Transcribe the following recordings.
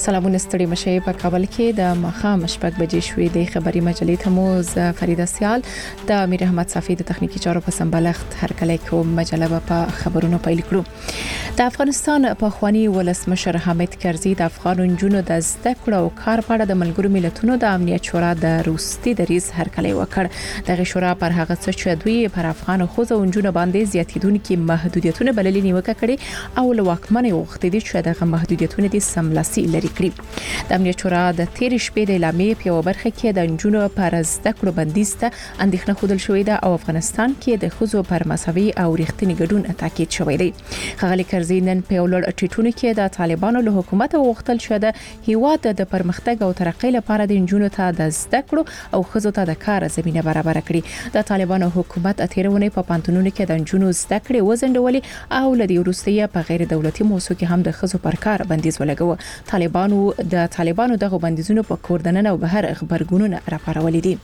سلامونه ستړي مشه په کابل کې د مخام شپږ بجې شوې د خبري مجلې ته مو ز فریده سیال د امیر احمد صافي د تخنیکی چارو په سمبالښت هر کله کوم مجله په خبرونو پیل کړو. د افغانستان په خواني ولسمشر حامد کرزي د افغان جنونو د زده کړو او کار په اړه د ملګرو ملتونو د امنیت شورا د روستي دریز هر کله وکړ. دغه شورا پر هغه څه چې دوی پر افغان خوځو جنونو باندې زیاتیدونکو محدودیتونه بللې نیوکه کړي او لواکمنه وغوښتي چې دغه محدودیتونه د سملاسي لري کړی. د امنیت شورا د تیر شپې د اعلامیې په برخه کې د جنونو پر زده کړو بندیز ته اندېښنه خوده شوې ده او افغانستان کې د خوځو پر مساوي او رښتینی ګډون تاکید شوی دی. خغلی کرزي نن په ولر ټیټونو کې د طالبانو له حکومت غوښتل شو د هیواد د پرمختګ او ترقۍ لپاره د جنونو ته د زده کړو او خوځو ته د کار زمينه برابر کړي. د طالبانو حکومت اتیرونه په پانتونونو کې د جنونو زده کړې وزندولې او لدی روسیه په غیر دولتي موسسو کې هم د خوځو پر کار بندیز ولګو. طالبانو دغه بندیزونو په کوردننه او بهر خبرګونونه راپارولې دي.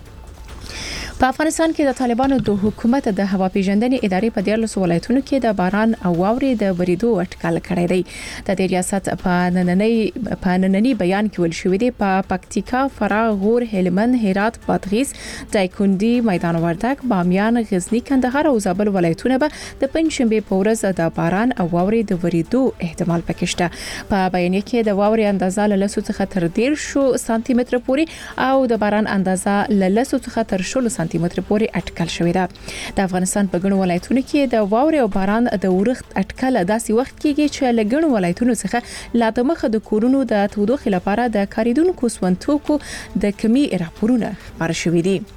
په افغانستان کې د طالبانو د حکومت د هوا پیژندنې ادارې په 14 ولایتونو کې د باران او واورې د وریدو اټکل کړی دی. د ریاست په نننی بیان کې ول شوې دی په پکتیکا، فراه، غور، هلمند، هرات، بادغیس، دایکندي، میدان وردګ، بامیان، غزنی، کندهار او زابل ولایتونه به د پنځشنبه په ورځ د باران او واورې د وریدو احتمال پکې شته. په بیان کې د واورې اندازه له 100 څخه تر 10 سانتي متر پورې او د باران اندازه له 100 څخه تر 10 سانتي متر پورې اټکل شوې ده. د افغانستان په ګڼو ولایتونو کې د واورې او باران د ورښت اټکل داسې وخت کېږي چې له ګڼو ولایتونو څخه لا د مخه د کورونو د تودوخې لپاره د کاریدونکو سونتوکو د کمی راپورونه خبر شوې دي.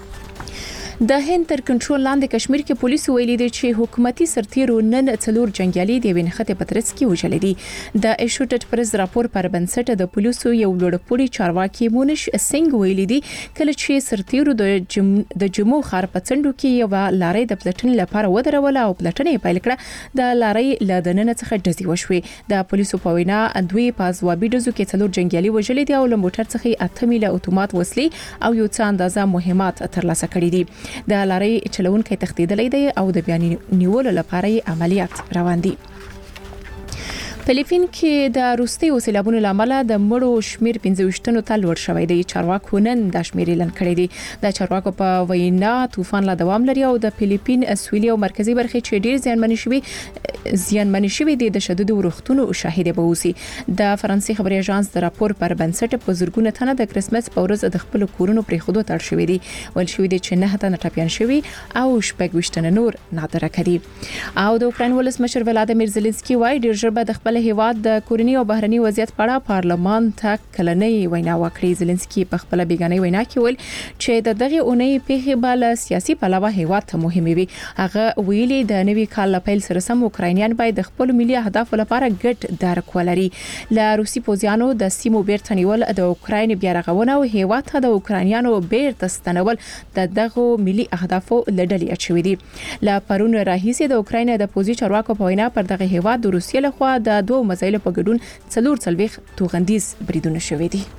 د هند تر کنټرول لاندې کشمیر کې پولیس ویلي دي چې حکومتي سرتیرو نن څلور جنگیالي د وینخته پترس کې وژل دي. د ایشوټډ پرز راپور پر بنسټ د پولیسو یو لوړپوړي چارواکي مونش سنگ ویلي دي کله چې سرتیرو د جمو خار په څنډو کې یو لارې د پلټن لپاره ودرول او پلټنې پیل کړه. د لارې له دننه څخه ډزې وشوې. د پولیسو په وینا دوی په ځوابي ډزو کې څلور جنگیالي وژل دي او له موټر څخه 8 میله اتومات وسلې او یو څه اندازه مهمات ترلاسه کړي دي. د لارې چلونکو تخدیدلې دی او د بیان نیولو لپاره عملیات روان دي. فلیپین کې د روسي وسیلابونو لامل د مړو شمیر 15 ته لوړ شوی دی. چارواکو نن د شمیر اعلان کړی دی. د چارواکو په وینا طوفان لا دوام لري او د فلیپین سویلي او مرکزی برخې چې ډیر زیانمن شوي دي د شدید ورښتونو شاهد به اوسي. د فرانسې خبري اژانس د راپور پر بنسټ په زرګونه تنه د کریسمس په ورځ د خپل کورونو پرې خودو تړ شوي دي. ول شوي دي چې نه تنه ټاپیان شوي او شپږ نور نادره کړي. او د اوکراین ولسمشر ولادیمیر زيلنسکي وايي ډیر ژر به د خپل هیواد د کورنی او بهرنی وضعیت په اړه پارلمان ته کلنۍ وینا وکړي. زيلنسکي په خپل بیګانۍ وینا کې ویل چې دغه اونۍ په بل سیاسي پلوه هیواد ته مهمه وي. هغه ویلي د نوي کال لپاره سره سم اوکراینیان باید د خپل ملي اهداف لپاره ګډ درک ولري. له روسي پوځیانو د سیمو بیرته نیول د اوکراین بیارغونه او هیواد ته د اوکراینیانو بیرته ستنول دغه ملي اهدافو لړل اچوي دي. له پرون راهیسې د اوکراین د پوځي چارواکو په وینا پر دغه هیواد د روسیې لخوا د دوه مسایلو په ګډون څلور توغندیز بریدونه شوې دي.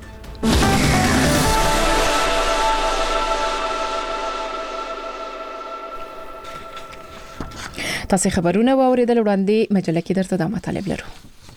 تاسو خبرونه واوریدل وړاندې مجله کې درته د مطالب لرو.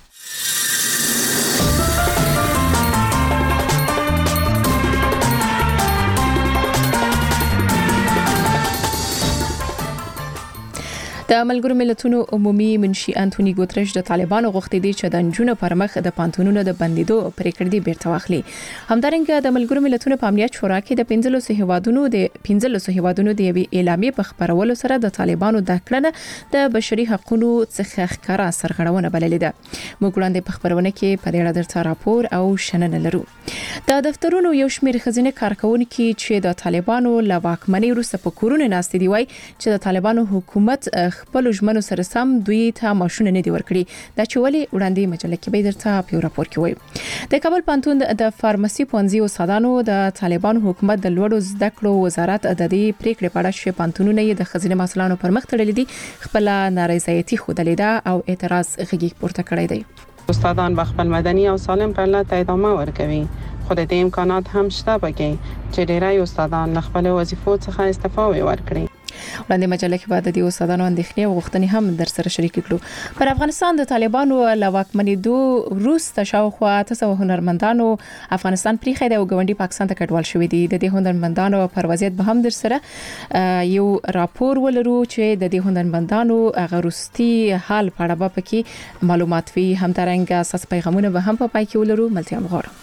د ملګرو ملتونو عمومي منشي انټونی ګوتریش د طالبانو غوښتي دي چې د جنونو پر مخ د پانتونونو د بندیدو پریکړه دی بیرته واخلي. همدارنګه د ملګرو ملتونو په امنیت شورا کې د 15 هیوادونو د اعلامیې په خبرولو سره د طالبانو د کړنه د بشري حقوقو څخه ښکارا سرغړونه بللې ده. موږ وړاندې په خبرونه کې په دې اړه درته راپور او شننه لرو. د دفترونو یو شمېر خزینه کارکونکو چې د طالبانو له واکمنۍ وروسته په کورونه ناست دي وای چې د طالبانو حکومت خپل ژمنو سره سم دوی ته ماشونه نه دی ورکړي. دا چې ولې وړاندې مجله کې به درته په راپور کې وایي. د کابل پانتون د فارمسي پونځي استادانو د طالبانو حکومت د لوړو زده کړو وزارت د دې پریکړې په اړه چې پانتونونه د خزینه مسلانو پر مخ تړلې دي خپل نارضایتي خوده لیده او اعتراض غږی پورته کړی دی. استادان به خپل مدني او سالم پرلط ادامه ورکوي. خو د دې امکانات هم شته بګي چې ډیری استادان خپل وظیفو څخه استعفا ورکړي. وړاندې مجله کې بعد د استادانو اندېښنې او غوښتنې هم در سره شریک کړو. پر افغانستان د طالبانو له واکمنېدو وروسته شاوخوا 900 هنرمندانو افغانستان پریښی دی او ګاونډي پاکستان ته کډوال شوي دي. د دې هنرمندانو پر وضعیت به هم در سره یو راپور ولرو چې د دې هنرمندانو غروستي حال په اړه به پکې معلومات وي. همدارنګه اساس پیغامونه به هم په پای کې ولرو. ملتیا مغواړم.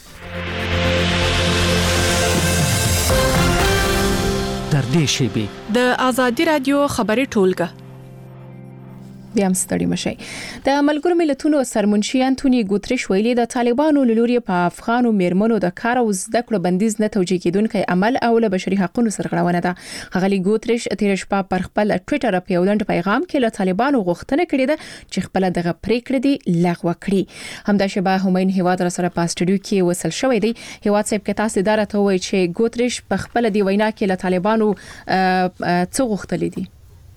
در دې شیبې د ازادي رادیو خبري ټولګه بیا هم ستړي مشي. د ملګرو ملتونو سرمنشي انټونی ګوتریش ویلي د طالبانو لوري په افغانو میرمنو د کار او زده کړو بندیز نه توجیه کیدونکي عمل او له بشري حقوقو سرغړونه ده. غلي ګوتریش تیر شپه پر خپل ټوئیټر په یو لنډ پیغام کې له طالبانو غوښتنه کړې ده چې خپل دغه پریکړه دي لغوه کړي. همدا شبه همین هیواد را سره په استډیو کې وصل شوې دي. هیواد صاحب کې تاسو اداره ته وایي چې ګوتریش په خپل دی وینا کې له طالبانو څه غوښتلې دي.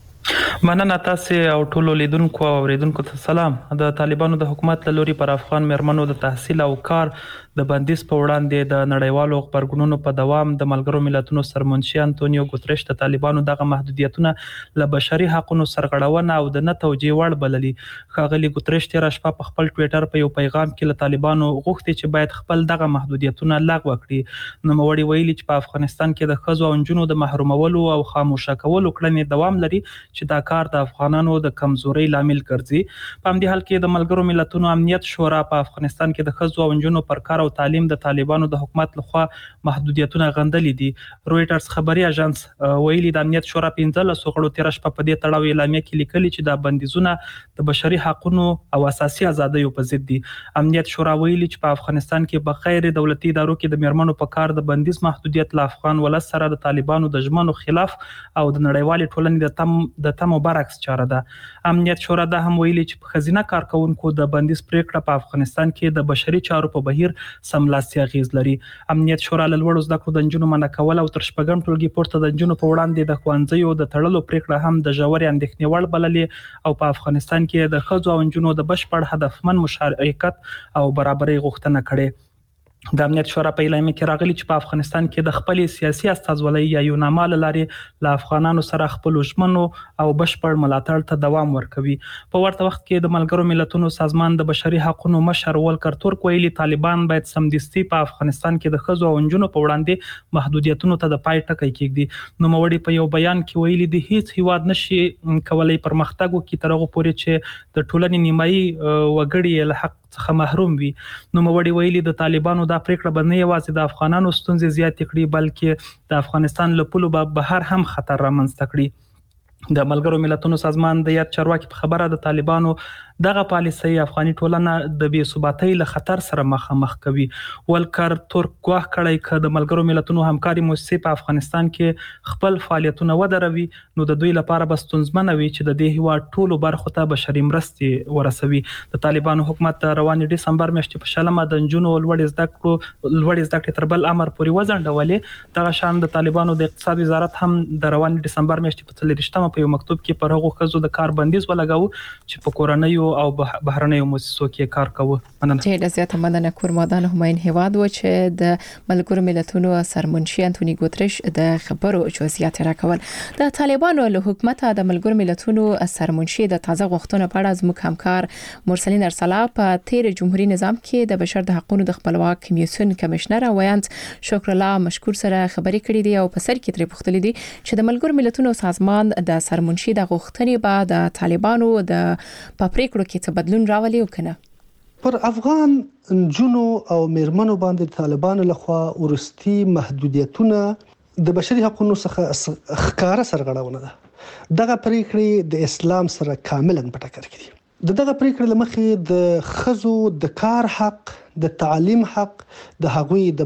مننه تاسو او ټول لیدونکو او اوریدونکو ته سلام. د طالبانو د حکومت له لوري پر افغان میرمنو د تحصیل او کار د بندیز په وړاندې د نړیوالو خبرګونونو په دوام د ملګرو ملتونو سرمنشي انټونیو ګوتریش د طالبانو دغه محدودیتونه له بشري حقوقو سرغړونه او د نه توجیه وړ بللي. ښاغلي ګوتریش تیر شپه په خپل ټوئیټر په یو پیغام کې له طالبانو غوښتي چې باید خپل دغه محدودیتونه لغوه کړي. نوموړي ویلي چې په افغانستان کې د ښځو او نجونو د محرومولو او خاموشه کولو کړنې دوام لري چې دا کار د افغانانو د کمزوري لامل ګرځي. په همدې حال کې د ملګرو ملتونو امنیت شورا په افغانستان کې د ښځو او نجونو پر کار او تعلیم د طالبانو د حکومت لخوا محدودیتونه غندلې دي. رويټرز خبري اژانس ویلي د امنیت شورا 15 غړو تیر شپه په دې تړاو اعلامیه کې لیکلي چې د بندیزونه د بشري حقوقو او اساسي ازادیو په ضد دي. امنیت شورا ویلي چې په افغانستان کې په غیر دولتي ادارو کې د میرمنو په کار د بندیز محدودیت له افغان ولس سره د طالبانو د ژمنو خلاف او د نړیوال ټولنې د تمو برعکس چاره ده. امنیت شورا دا هم ویلي چې په خزینه کارکونکو د بندیز پریکړه په افغانستان کې د بشري چارو په بهیر سملاسي اغیز لري. امنیت شورا له لوړو زده کړو د نجونو منع کول او تر شپږم ټولګي پورته د نجونو په وړاندې د ښوونځیو د تړلو پریکړه هم د ژورې اندېښنې وړ بللې او په افغانستان کې د ښځو او نجونو د بشپړ هدفمن مشارکت او برابرۍ غوښتنه کړې. د امنیت شورا په اعلامیه کې راغلي چې په افغانستان کې د خپل سیاسي استازولۍ یا یو نامه لري له افغانانو سره خپل ژمنو او بشپړ ملاتړ ته دوام ورکوي. په ورته وخت کې د ملګرو ملتونو سازمان د بشري حقوقو مشر ولکر تورک ویلي طالبان باید سمدستي په افغانستان کې د ښځو او نجونو په وړاندې محدودیتونو ته د پای ټکی کېږدي. نوموړي په یو بیان کې ویلي د هیڅ هیواد نشي کولای پرمختګ وکړي تر هغه پورې چې د ټولنې نیمایي وګړي له حق څخه محروم وي. نوموړي ویلي د طالبانو دا پریکړه به نه یوازې د افغانانو ستونزې زیاتې کړي بلکې د افغانستان له پولو به بهر هم خطر رامنځته کړي. د ملګرو ملتونو سازمان د یاد چارواکي په خبره د طالبانو دغه پالیسي افغاني ټولنه د بې ثباتۍ له خطر سره مخامخ کوي. ولکر تورک ګواښ کړی چې د ملګرو ملتونو همکاري مؤسسې په افغانستان کې خپل فعالیتونه ودروي نو د دوی لپاره به ستونزمنه وي چې د دې هیواد ټولو برخو ته بشري مرستې ورسوي. د طالبانو حکومت د روانې ډسمبر میاشتې په شلمه د نجونو لوړې زده کړې تر بل امر پورې وځنډولې. دغه شان د طالبانو د اقتصاد وزارت هم د روانې ډسمبر میاشتې په 30 په یو مکتوب کې پر هغو ښځو د کار بندیز ولګاوه چې په کورنیو او بهرنیو مؤسسو کې کار کوي. مننه. ډېر زیات مننه. کورمادان همین هیواد و چې د ملګرو ملتونو سرمنشي انټونی ګوتریش د خبرو جزئیات راکول. د طالبانو له حکومت د ملګرو ملتونو سرمنشي د تازه غوښتنو په اړه زموږ همکار مرسلین ارسلا په تیر جمهوریت نظام کې د بشر د حقوقو د خپلواک کمیسیون کمشنر ویانت شکر الله مشکور سره خبرې کړې دي او په سر کې ترې پوښتلې دي چې د ملګرو ملتونو سازمان د سرمنشي د غوښتنې بعد د طالبانو د پریکړو کې څه بدلون راولي او کنه. پر افغان نجونو او میرمنو باندې طالبانو لخوا ورستي محدودیتونه د بشري حقوقو څخه ښکاره سرغړونه ده. دغه پریکړې د اسلام سره کاملا په ټکر کې دي. دغه پریکړې لمخې د ښځو د کار حق، د تعلیم حق، د هغوی د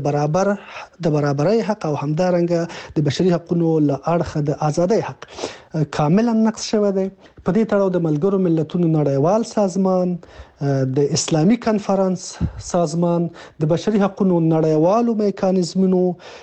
برابرۍ حق او همدارنګه د بشري حقوقو له اړخه د ازادۍ حق کاملا نقض شوی دی. په دې تړاو د ملګرو ملتونو نړیوال سازمان، د اسلامي کنفرانس سازمان، د بشري حقوقو نړیوالو میکانیزمونو،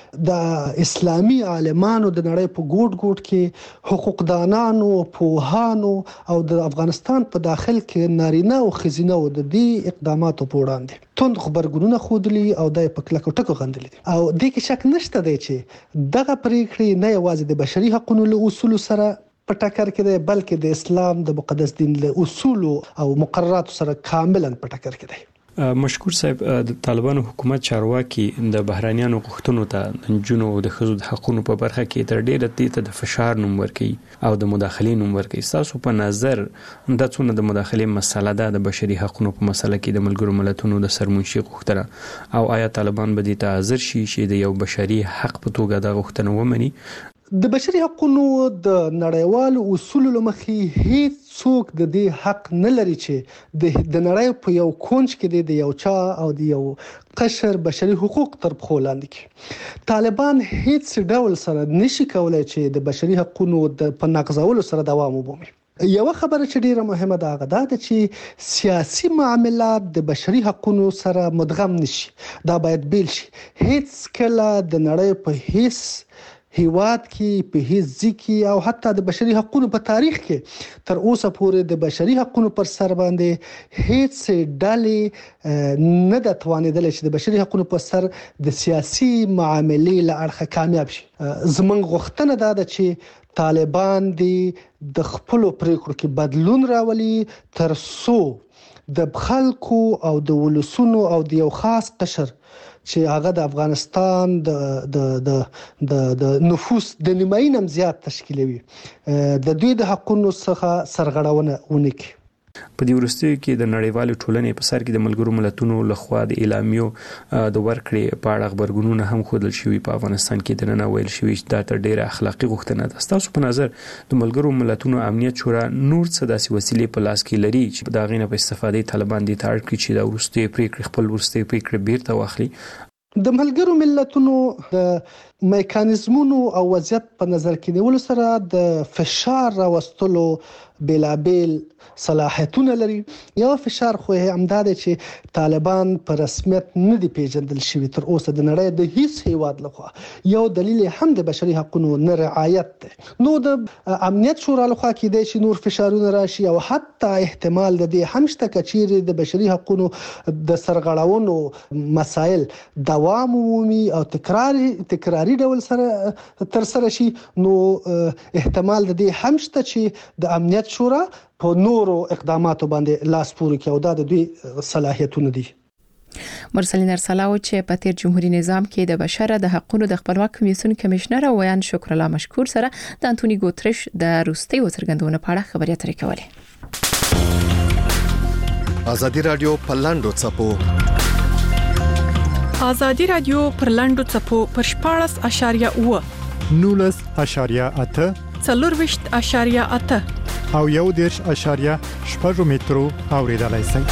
د اسلامي عالمانو د نړۍ په ګوټ کې حقوقدانانو، پوهانو او د افغانستان په داخل کې نارینه او ښځینه د دې اقداماتو په وړاندې توند توند خبرګونونه خودلی او د په کلکو ټکو غندلي او د کې شک نشته دی چې دغه پریکړې نه یوازې د بشري حقوقو له اصول سره په ټکر کې دی بلکې د اسلام د مقدس دین له اصول او مقررات سره کاملا په ټکر کې دی. مشکور صاحب، د طالبانو حکومت چارواکي د بهرانيانو غوښتنو ته نجونو او د ښځو د حقوقو په برخه کې تر ډیره د فشار نوم ورکوي او د مداخلې نوم ورکوي. تاسو په نظر د څونه د مداخلې مسله ده د بشري حقوقو په مسله کې د ملګرو ملتونو د سرمنشي غوښتنه او آیا طالبان به دې ته حاضر شي چې د یو بشري حق په توګه د غوښتنه ومني؟ د بشري حقوقو د نړیوالو اصولو لمخې هیڅ څوک د دې حق نه لري چې د نړۍ په یو کونج کې د یو چا او د یو قشر بشري حقوق تر پښو لاندې کړي. طالبان هیڅ ډول سره نشي کولای چې د بشري حقوقو په نقضولو سره دوام وبومي. یو خبره چې ډیره مهمه ده دا چې سیاسي معاملات د بشري حقوقو سره مدغم نشي. دا باید بیل شي. هیڅ کله د نړۍ په هیڅ هیواد کې په هیڅ ځکه او حتی د بشري حقوقو په تاریخ کې تر اوسه پورې د بشري حقوقو پر سر باندې هیڅ ډلې نه د توانیدل چې د بشري حقوقو پر سر د سیاسي معاملې له اړخه کامیاب شي. زمونږ غوښتنه ده چې طالبان د خپل پریکړو کې بدلون راولي تر څو د خلکو او د ولسونو او د یو خاص قشر چې هغه د افغانستان د نفوس د نیمايي نم زیات تشکیلوي د دوی د حقوقو څخه سرغړونه ونکړي. په دې وروستیو کې د نړیوالو ټولنې په سر کې د ملګرو ملتونو لخوا د اعلامیو د ورکړې په اړه خبرګونونه هم ښودل شوي. په افغانستان کې د نن ویل شوي چې دا تر ډیره اخلاقی غوښتنه ده. تاسو په نظر د ملګرو ملتونو امنیت شورا نور څه داسې وسیلې په لاس کې لري چې دا غینه په استفادې طالبان دي تاړ کړي چې دا وروستي پریکړې خپل وروستي پریکړې بیرته واخلي؟ د ملګرو ملتونو د میکانیزمونو او وضعیت په نظر کې نیول سره د فشار راوستلو بلابل صلاحیتونه لري. یو فشار خو همدا دی چې طالبان په رسمیت نه دی پیژندل شوی تر اوسه د نړۍ د هیڅ هیواد لخوا. یو دلیل هم د بشري حقوقو نه رعایت دی. نو د امنیت شورا لخوا کې دی چې نور فشارونه راشي او حتی احتمال د دې هم شته چې د بشري حقوقو د سرغړاونو مسائل دوام ومومي او تکراری ډول سره تر سره شي. نو احتمال د دې هم شته چې د امنیت شورا په نورو اقداماتو باندې لاس پورې کوي او دا د دوی صلاحیتونه دي. مرسلین ارسلاو چې په تیر جمهوریت نظام کې د بشر د حقوقو د خپلواک کمیسیون کمشنر او ویان شکر الله مشکور سره د انټونی ګوتریش د روسي وڅرګندونه په اړه خبرې اترې کولې. ازادي رادیو په لاندو چپو ازادي رادیو پر لاندو چپو پر 14.8 19.8 4.8 او 1.8 مترو اوریدلای شئ.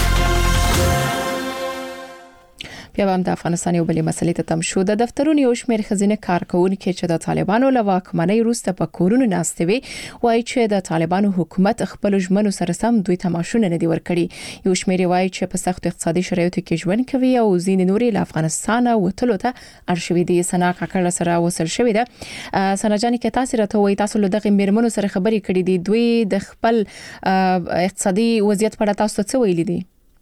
بیا هم د افغانستان یو بلې مسلې ته تم شو. د دفترونو یو شمېر خزینه کارکونکو چې د طالبانو له واکمنۍ وروسته په کورونو ناست وي وایي چې د طالبانو حکومت خپل ژمنو سره سم دوی ته معاشونه نه دي ورکړي. یو شمېر وایي چې په سخت اقتصادي شرایطو کې ژوند کوي او ځینې نورې له افغانستان وتلو ته اړ شوي دي. سنا کاکړ سره وصل شوې ده. سنا جانې کې تاسو راته وایي تاسو له دغه میرمنو سره خبرې کړې دي. دوی د خپل اقتصادي وضعیت په اړه تاسو څه ویلي دي؟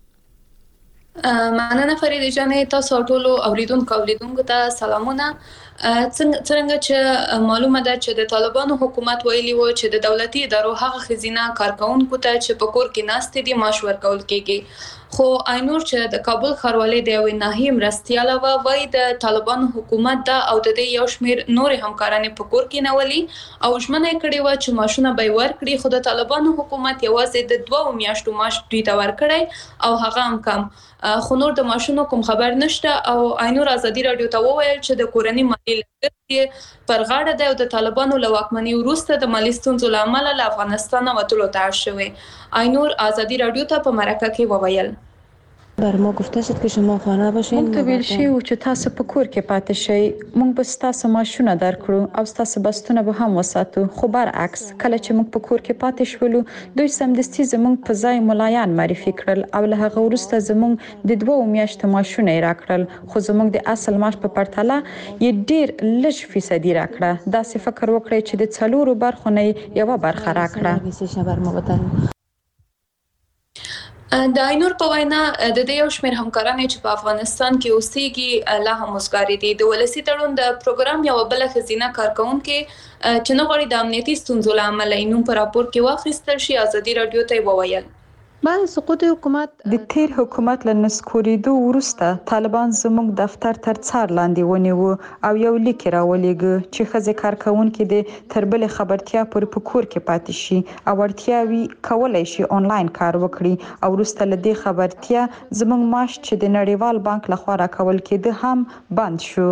مننه فرید جانې، تاسو ټول اوریدونکو ته سلامونه. څنګه چې معلومه ده چې د طالبانو حکومت ویلي و چې د دولتي ادارو هغه خزینه کارکونکو ته چې په کور کې ناست دي معاش ورکول کیږي. خو اینور چې د کابل ښاروالۍ د یوې ناحیې مرستیاله وایي د طالبانو حکومت دا او د یو شمېر نورې همکارانې په کور کې نولي او ژمنه یې کړې وه چې معاشونه به یې ورکړي. خو د طالبانو حکومت یوازې د 2 میاشتو معاش دوی ته ورکړی او هغه هم کم. خو نور د معاشونو کوم خبر نشته. او اینور ازادي رادیو ته وویل چې د کورنۍ مالي لګښت پر غاړه ده او د طالبانو له واکمنۍ وروسته د مالي ستونزو له امله له افغانستان وتلو ته اړ شوی. اینور ازادي رادیو ته په مرکه کې وویل بر ما گفته شد که شما خانه باشین. موږ ته ویل شوی و چې تاسو په کور کې پاتې شئ. موږ به تاسو معاشونه درکړو او تاسو بستونه به هم وساتو. خو برعکس کله چې موږ په کور کې پاتې شولو دوی سمدستي زموږ په ځای ملایان معرفي کړل او له هغه وروسته زموږ د 2 میاشتو معاشونه یې راکړل. خو زموږ د اصل معاش په پرتله یې ډیر لږ فیصدي راکړه. دا څه فکر وکړئ چې د 4 برخو نه یو برخه راکړه. د عینور په وینا د دې یو شمېر همکاران چې په افغانستان کې اوسېږي لا هم مسګاري دي. د ولسی تړون د پروګرام یو بل خزینه کارکونکو چې نه غواړي د امنیتي ستونزو له امله نوم په راپور کې واخیستل شي. ازادي رادیو ته وویل بعد سقوط حکومت د تیر حکومت له نسکورېدو وروسته طالبان زموږ دفتر تر څار لاندې ونیو او یو لیک راولېږه چې ښځې کارکونکي د تر بلې خبرتیا پورې په کور کې پاتې شي او اړتیاوي کولای شي آنلاین کار وکړي. او وروسته له دې خبرتیا زموږ معاش چې د نړیوال بانک لخوا راکول کېده هم بند شو.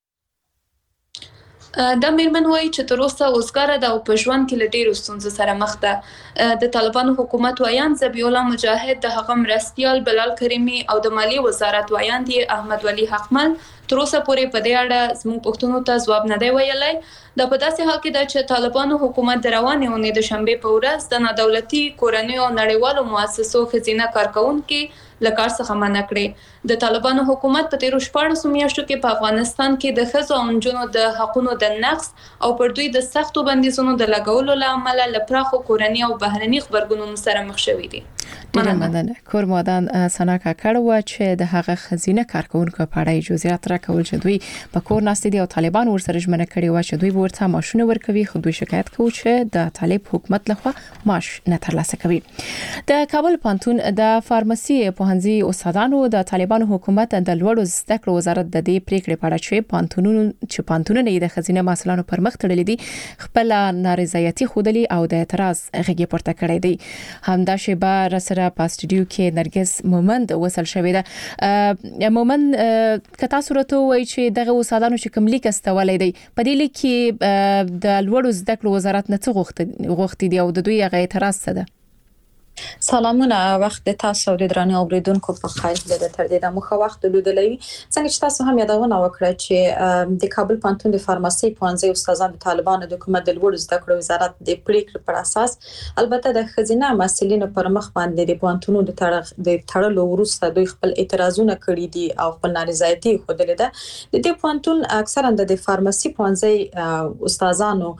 دا میرمن وایي چې تر اوسه اوسګاره ده او په ژوند کې له ډېرو ستونزو سره مخ ده. د طالبانو حکومت وایان ذبیح الله مجاهد د هغه مرستیال بلال کریمي او د مالیې وزارت وایان دي احمد ولی حقمل تر اوسه پورې په دې اړه زموږ پوښتنو ته ځواب نه دی ویلی. دا په داسې حال کې ده چې طالبانو حکومت د روانې اونۍ د شنبې په ورځ د نادولتي کورنیو او نړیوالو مؤسسو ښځینه کارکونکي له کار څخه منع کړې. د طالبانو حکومت په تیرو 14 میاشتو کې په افغانستان کې د ښځو او نجونو د حقوقو د نقض او پر دوی د سختو بندیزونو د لګولو له امله له پراخو کورني او بهرني خبرګونونو سره مخ شوي دي. مننه. کورمادان سنا کاکړ و چې د هغه خزینه کارکونکو په اړه جزئیات راکول چې دوی په کور ناست دي او طالبان ورسره ژمنه کړې و چې دوی ورته ماشونه ورکوي، خو دوی شکایت کوي چې د طالب حکومت لخوا معاش نه ترلاسه کوي. د کابل پانتون د فارمسي پوهنځي استادانو د طالبانو حکومت د لوړو زده کړو وزارت د دې پریکړې په اړه چې پانتونونه د خزینه مسلانو پر مخ تړلې دي خپل نارضایتي خودلی او د اعتراض غږی پورته کړی دی. همدا شیبه سره په استودیو کې نرګس مومند وصل شوې ده. مومند کتا صورت وای چې دغه استادانو چې کوم لیک استولې دی په دې لیک کې د لوړو زده کړو وزارت نه څه غوښتي دي او د دوی غي اعتراض څه ده؟ سلامونه، وخت تاسو د درنو اوریدونکو په خیر د تر دې د مخه وخت لیدلوي. څنګه چې تاسو هم یادونه وکړه چې د کابل پانتون د فارمسي پوهنځي استادان د طالبانو د حکومت د لوړو زده کړو وزارت د پریکړې پر اساس البته د خزینه مسلینو پر مخ باندې د پانتونو د تړلو وروسته دوی خپل اعتراضونه کړي دي او خپل نارضایتي خوده ده. د دې پانتون اکثرا د فارمسي پوهنځي استادانو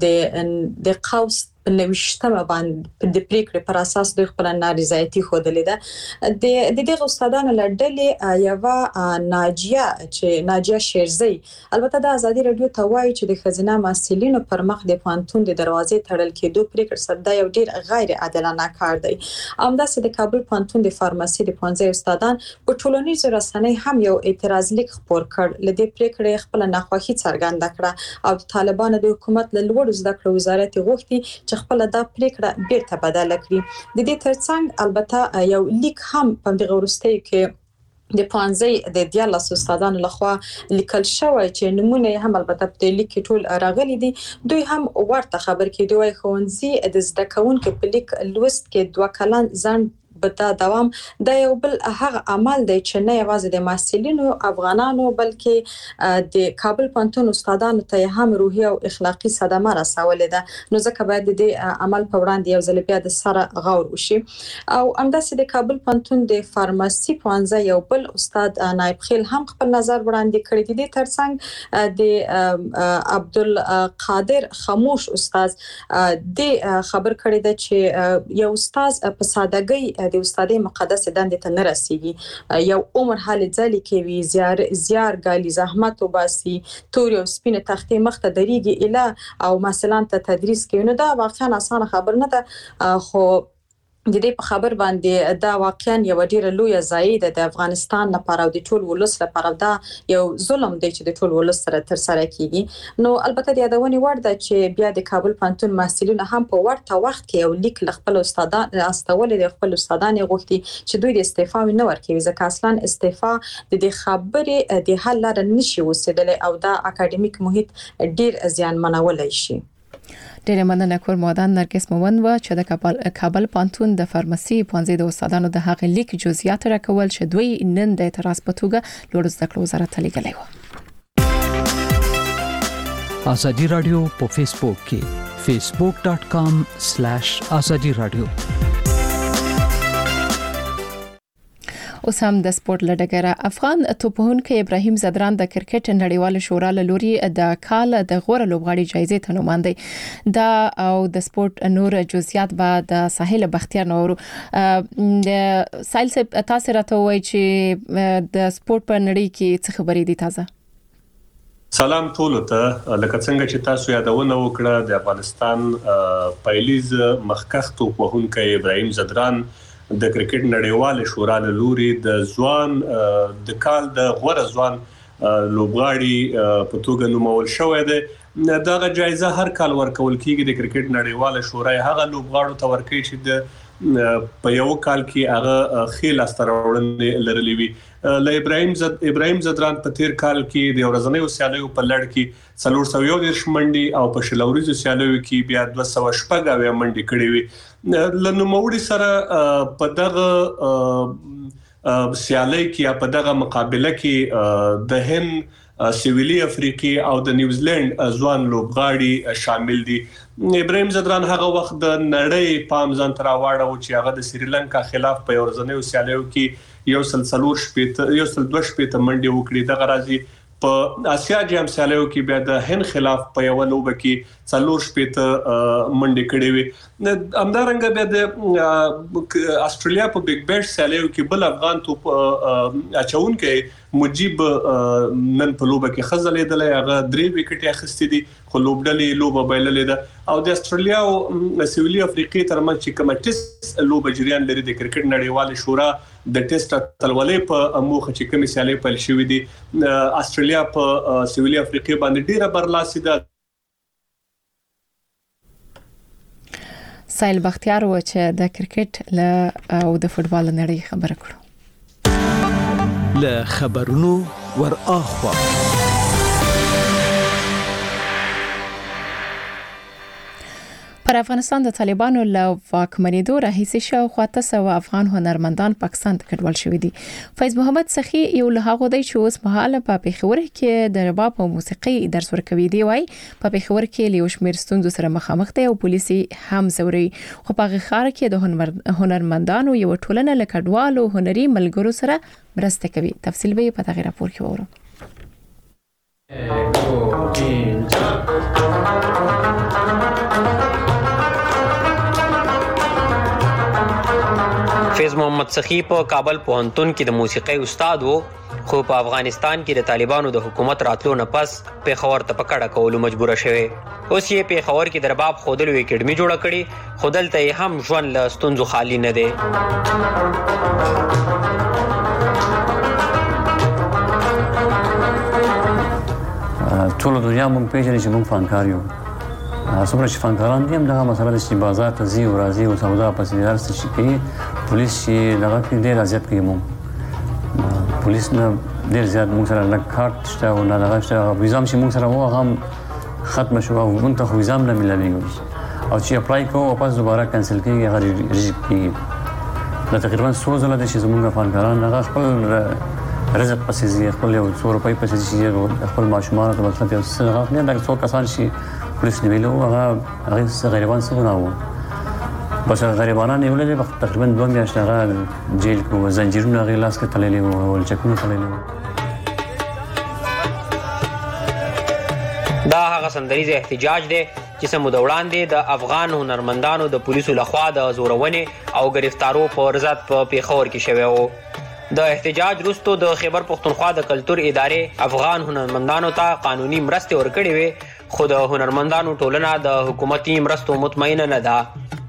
د قوس نوښتمه باندې د پریکړې پر اساس د خپل نارضایتي خوده ده. د دغه استادانو لړډلې یو ناجیه شیرزی البته د ازادي رادیو ته وایي چې د خزینه مسلینو پر مخ د پانتون د دروازې تړل کېدو پریکړه سره یو ډیر غیر عادلانه کار دی. همداسې د کابل پانتون د فارمسي د پوهنځي استادان په ټولنیزو رسنۍ هم یو اعتراض لیک خپور کړ. لدې پریکړې خپل ناخوښي څرګنده کړه او طالبانو د حکومت له لوړو زده کړو وزارت غوښتي خپل دا پریکړه بیرته بدل کړي. د دې ترڅنګ البته یو لیک هم په دغه ورستیو کې د پوهنځي د 14 استادانو لخوا لیکل شوی چې نمونه هم البته په لیک کې ټول راغلي دي. دوی هم ورته خبر کې دوی ښوونځي د زده کوونکو په لیک لوست کې 2 کلن ځان بتا دوام د یو بل هغه عمل دی چې نه یوازې د محصلینو افغانانو بلکې د کابل پانتون استادانو ته هم روحي او اخلاقی صدمه رسولې ده. نو ځکه باید د عمل په وړاندې یو ځل بیا د سره غور وشي. او همداسې د کابل پانتون د فارمسي پوهنځي یو بل استاد نایب خیل هم خپل نظر وړاندې کړی دی. ترڅنګ د عبدالقادر خاموش استاد د خبر کړی دی چې یو استاد په سادهګۍ د استادې مقدس دندې ته نه رسیږي. یو عمر حال ځلې کوي، زیار ګالي، زحمت وباسي، تور او سپینه تختې مخ ته درېږي اله او مثلا ته تدریس کوي. نو دا واقعا اسانه خبر نه ده، خو د دې په خبر باندې دا واقعا یو ډیره لوی زایده د افغانستان لپاره او د ټول ولس لپاره دا یو ظلم دی چې د ټول ولس سره تر سره کیږي. نو البته د یادونې وړ ده چې بیا د کابل پانتون محصلین هم په ورته وخت کې یو لیک خپل استادان استول د خپل استادان غوښتي چې دوی د استعفا نه ورکوي، ځکه اصلا استعفا د دې خبرې د حل لاره نشي وسیدل او دا اکیډمیک محیط ډیر زیانمنولای شي. ډېر مننه کورمادان نرګس مومند و چې د کابل پانتون د فارمسي پوهنځي د استادانو د هغه لیک جزئیات راکول چې دوی نن د اعتراض په توګه لوړ زده کړو وزارت ته لیږلی و. ازادي رادیو په فیسبوک کې facebook.com/azadi radio اوس هم د سپورت لډګره افغان توپونکو ابراهیم زدران د کرکټ نړیوال شورا لوري د کال د غوړه لوبغاړي جایزې ته نوماندي دا او د سپورت نور جزئیات بعد د ساحل بختیار نورو د سایل تاسو راته وایي چې د سپورت په نړۍ کې څه خبرې دي تازه سلام ټول ته لکه څنګه چې تاسو یادونه وکړه د افغانستان پایلیز مخکخ توپونکو ابراهیم زدران د کرکټ نړیوال شورا لوري د ځوان د کال د غوړه ځوان لوبغاړي په توګه نومول شوې ده دا جایزه هر کال ورکول کیږي د کرکټ نړیوال شورا هغه لوبغاړو ته ورکړي چې د په یو کال کې هغه خیل استراوړنې لرلې وي ل ابراهیم زدران په تیر کال کې د ورځنیو سیالیو په لړ کې 411 منډي او په شلوريزو سیالیو کې بیا 216 منډي کړې وي لنوموړي سره په دغه سیالي کې په دغه مقابله کې د هند سویلي افریقي او د نیوزیلند ځوان لوبغاړي شامل دي ابراهیم زدران هغه وخت د نړۍ پام ځان تر واړو چې هغه د سریلانکا خلاف په ورځنیو سیالیو کې یو سلسلور شپته یو سل دوه شپته منډي وکړي د غرازي په آسیا جام سیالیو کې بیا د هند خلاف په یو لوب کې څلور شپته منډي کړي وي همدارنګه بیا د استرالیا په بیگ بیش سیالیو کې بل افغان توپ اچون کې مجيب نن په لوب کې خزلې دلې هغه 3 وکټ اخستې دي خو لوبډلې لوب بایللې ده او د استرالیا او سویلي افریقي ترمنځ چې کوم ټیسټ لوب جریان لري د کرکټ نړیوال شورا د ټیسټ تلولې په موخه چې کوم سیالي پیل شوې دي استرالیا په سویلي افریقي باندې ډیره برلاسي ده سایل بختیار و چې د کرکټ له او د فوتبال نړۍ خبره کړو له خبرونو ور اخوا پر افغانستان د طالبانو له واکمنېدو راهیسې شاوخوا 900 افغان هنرمندان پاکستان ته کډوال شوي دي. فیض محمد سخی یو له هغو دی چې اوس مهاله په پېښور کې د رباب او موسیقي درس ورکوي دی وای په پېښور کې له شمیر ستونزو سره مخامخ دی او پولیسي هم زوري خو په غخار کې د هنرمندانو یو ټولنه له کډوالو هنري ملګرو سره مرسته کوي. تفصیل به په دغه راپور کې وورو. فیض محمد سخی په کابل پوهنتون کې د موسیقي استاد وو خو په افغانستان کې د طالبانو د حکومت راتلو نه پس پېښور ته پکړه کولو مجبور شوی. اوس یې پېښور کې د رباب خودلو اکیډمي جوړه کړې خو دلته یې هم ژوند له ستونزو خالی نه دی. ټول دنیا موږ پیژني چې موږ فنکار یو څومره چې فنکاران دي هم دغه مسله ده چې بازار ته ځي او راځي او سودا پسې هر څه چې کوي پولیس چې دغه کې ډېر اذیت کوي موږ پولیس نه ډېر زیات موږ سره نه کارت شته او نه دغه شته ویزام چې موږ سره وو هغه هم ختم شو او موږ ته ویزام نه ملایږي او چې اپلای کوو واپس دوباره کینسل کیږي هغه ریجیکټ کیږي. دا تقریبا څو ځله دي چې زموږ فنکاران هغه خپل رزق پسې ځي خپل یو 100 روپۍ پسې ځي خپل ماشومان ته مطلب یو څه هغه نه دا څو کسان چې پولیس نیولو هغه غریبان څه ګناه بس غریبانان نیولې تقریبا 2 میاشتې هغه جیل کې زنجیرونه هغه لاس کې تړلې وو او چکونه تړلې وو. دا هغه سندریز احتجاج دی چې سمو د وړاندې د افغان هنرمندانو د پولیسو لخوا د زورونې او گرفتارو په رضات په پېښور کې شوی وو. د احتجاج وروسته د خیبر پښتونخوا د کلتور ادارې افغان هنرمندانو ته قانوني مرستې ورکړې وې خو د هنرمندانو ټولنه د حکومتي مرستو مطمئنه نه ده.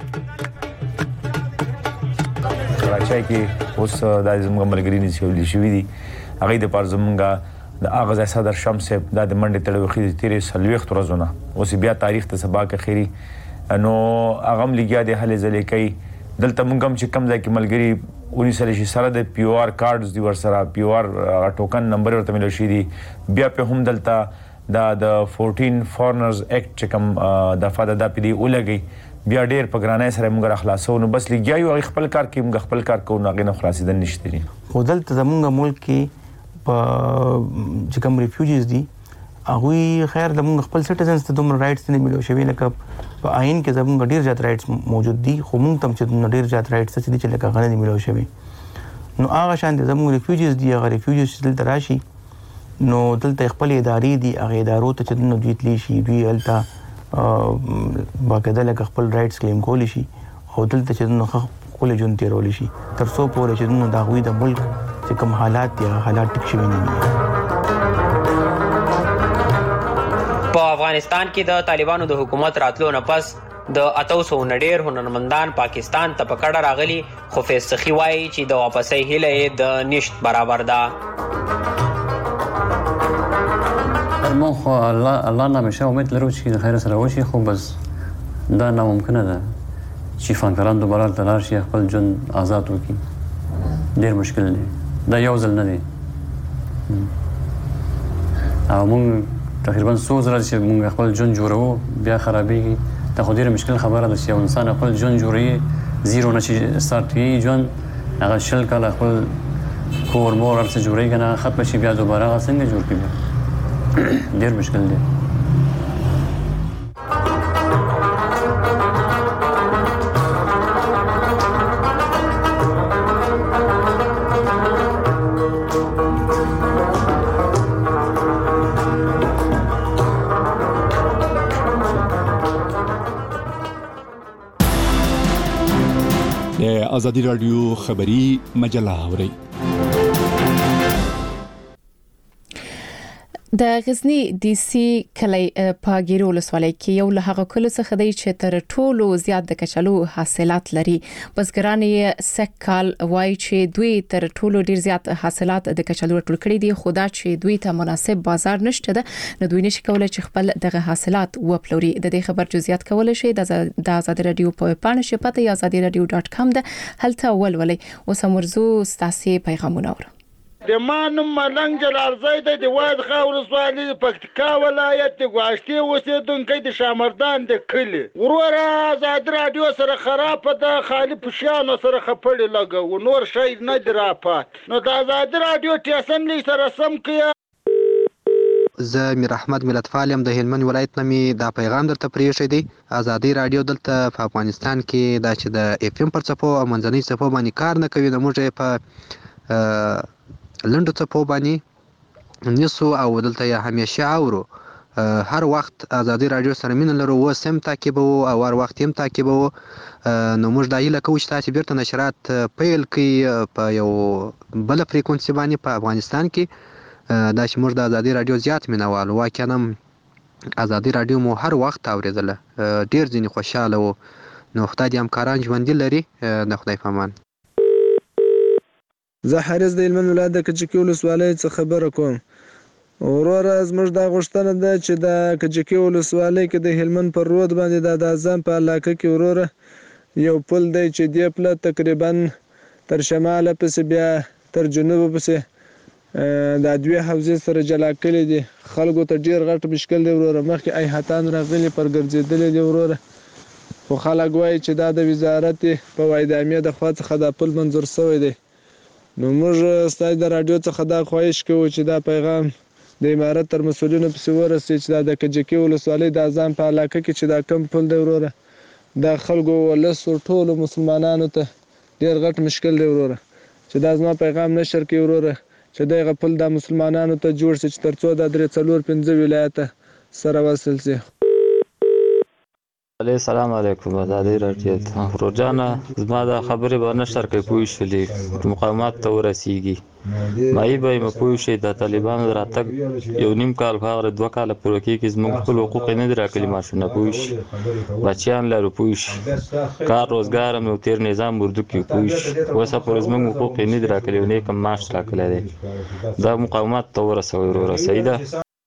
کراچۍ کې اوس د زموږ ملګري نشولې شوې دي هغه د پر زموږ د اغاز صدر شمس د منډه تړوخې تیرې سلويخت ورځونه اوس بیا تاریخ ته سبا کې خيري نو هغه لګیا د حل زلې کوي دلته موږ هم چې کم ځای کې ملګري اونې سره سره د پی او آر کارډز دی ور سره پی او آر ټوکن نمبر ورته ملو شي دي بیا په هم دلته د 14 فورنرز اکټ چې کوم د فاده د پی دی ولګي بیا ډیر په ګرانای سره موږ خلاصو نو بس لګیا یو خپل کار کې موږ خپل کار کوو نه غنه خلاصیدل نشته دي. خو دلته زموږ ملک کې په چې کوم ریفیوجیز دي هغه خیر د موږ خپل سټیزنز ته دومره رائټس نه ملو شوی لکه په آئین کې زموږ ډیر زیات رائټس موجود دي خو موږ تم چې ډیر زیات رائټس چې لکه غنه نه ملو شوی نو هغه شان د زموږ ریفیوجیز دي هغه ریفیوجیز دلته راشي نو دلته خپل ادارې دي هغه ادارو ته چې نو دوی تلی شي دوی هلته باقاعده لکه خپل رائټس کلیم کولی شي او دلته چې نو خپل ژوند تیرولی شي تر څو پورې چې نو د هغوی د ملک چې کوم حالات دي حالات ټیک شوي نه دي. په افغانستان کې د طالبانو د حکومت راتلو نه پس د 800 نه ډیر هنرمندان پاکستان ته په کډه راغلي خو فیض سخي وایي چې د واپسۍ هیله یې د نشت برابر ده. موږ خو الله نه همیشه امید لرو چې د خیر سره وشي خو بس دا ناممکنه ده چې فنکاران دوباره هلته لاړ شي خپل ژوند آزاد وکړي. ډېر مشکل دی دا یو ځل نه دی او موږ تقریبا څو ځله چې موږ خپل ژوند جوړوو بیا خرابېږي دا خو ډېره مشکل خبره ده چې یو انسان خپل ژوند جوړوي زیرو نه چې سټارټ کوي ژوند هغه 20 کاله خپل کور مور هر څه جوړوي که نه ختمه شي بیا دوباره هغه څنګه جوړ کړي ډېر مشکل دی. ازادي رادیو خبری مجله اوري. د غزنی ډي سي کلی په ګیرو ولسوالۍ کې یو له هغه کلو څخه دی چې تر ټولو زیات د کچالو حاصلات لري. بزګران یې سکهال وایي چې دوی تر ټولو ډیر زیات حاصلات د کچالو ټول کړي دي خو دا چې دوی ته مناسب بازار نشته ده نو دوی نشي کولای چې خپل دغه حاصلات وپلوري. د دې خبر جزئیات کولای شي د آزادي رادیو په پاڼه شپته یا azadiradio.com ده هلته ولولي. اوس مرزو ستاسي پیغامونه اورو. د مانم ملنګ جلال زید د واد خاور سوالي پکتیکا ولایت د غواشتي اوسیدونکو د شامردان د کلی ورور آزاد رادیو سره خراب د خالي پښانو سره خپړې لګو نور شي نه درافات نو د آزاد رادیو ټیسن لې سره سم کیا. زه میر احمد ملت فالم د هلمند ولایت نامي دا پیغام درته پریښی دی. آزادي رادیو دلته په افغانستان کې دا چې د اف ام پر څپو او منځنۍ څپو باندې کار نه کوي نو موږ په لندو څپو باندې نیسو او دلته یې همیشه اورو. هر وخت آزادي رادیو سره مینه لرو و سم تعقیبو او هر وخت هم تعقیبو نو موږ دا هیله کوو چې تاسو بیرته نشرات پیل کړئ په یو بل فریکونسي باندې په افغانستان کې دا چې موږ د آزادي رادیو زیات مینوال واقعا آزادي رادیو مو هر وخت اوریدله ډیر ځینې خوشاله وو نو خدای دې همکاران ژوندي لري د خدای په امان. زه حارث د هلمند ولایت د کجکي ولسوالۍ څخه خبره کوم. وروره زموږ دا غوښتنه ده چې د کجکي ولسوالۍ کې د هلمند پر رود باندې د اعظم په علاقه کې وروره یو پل دی چې دی پله تقریبا تر شماله پسې بیا تر جنوبه پسې دا دوی حوزې سره جلا کړي دي. خلکو ته ډېر غټ مشکل دی وروره مخکې ایحاتان راغلي پر ګرځېدلي دي وروره خو خلک وایي چې دا د وزارت په وایدامې د خوا څخه دا پل منظور شوی دی. نو موږ ستاسو د رادیو څخه دا خواهش کوو چې دا پیغام د امارت تر مسؤلینو پسې ورسي چې دا د کجکي ولسوالۍ د اعظم په علاقه کې چې دا کم پل دی وروره دا خلکو ولسو ټولو مسلمانانو ته ډېر غټ مشکل دی وروره چې دا زما پیغام نشر کړي وروره چې دغه پل د مسلمانانو ته جوړ شي چې تر څو د 3-4-5 ولایته سره وصل شي. السلام علیکم آزادي رادیو روزانه زما د خبرې به نشر کوي پوه شولې مقامات ته ورسیږي مای به مپوه شي د طالبانو راتګ یو نیم کال فقره 2 کال پوره کېږي زموږ خپل حقوق نه دراکلي ماشونه پوه شي بچیان لرو پوه شي کار روزګار نو تیر نظام اردو کې پوه شي وسه پر زموږ حقوق نه دراکلي نه کوم معاش راکلي دي دا مقامات ته ورسوي.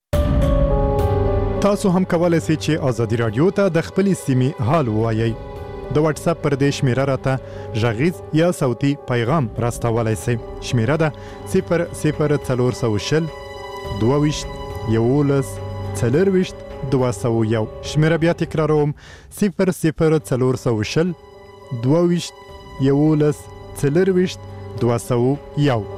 تاسو هم کولای شئ چې آزادي رادیو ته د خپل سیمې حال ووایئ. د واتس اپ پر دې شمیره راته غږیز یا صوتي پیغام راستولای شئ. شمیره ده 00420 22 11 40 201. شمیره بیا تکراروم 00420 22 11 40 201.